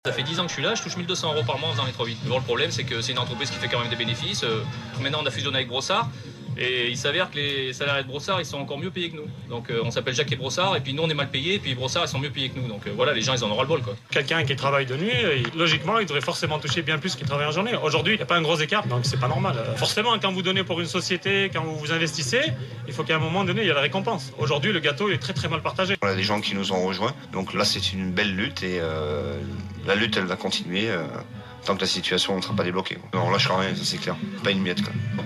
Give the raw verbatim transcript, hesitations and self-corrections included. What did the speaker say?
Ça fait dix ans que je suis là, je touche mille deux cents euros par mois en faisant les trois huit. Bon, le problème, c'est que c'est une entreprise qui fait quand même des bénéfices. Euh, maintenant, on a fusionné avec Brossard. Et il s'avère que les salariés de Brossard, ils sont encore mieux payés que nous. Donc euh, on s'appelle Jacques et Brossard, et puis nous on est mal payés, et puis Brossard, ils sont mieux payés que nous. Donc euh, voilà, les gens, ils en auront le bol, quoi. Quelqu'un qui travaille de nuit, il, logiquement, il devrait forcément toucher bien plus qu'il travaille en journée. Aujourd'hui, il n'y a pas un gros écart, donc c'est pas normal. Forcément, quand vous donnez pour une société, quand vous vous investissez, il faut qu'à un moment donné, il y ait la récompense. Aujourd'hui, le gâteau il est très très mal partagé. On a des gens qui nous ont rejoints, donc là c'est une belle lutte, et euh, la lutte, elle va continuer euh, tant que la situation ne sera pas débloquée. On ne lâchera rien, ça c'est clair. Pas une miette, quoi.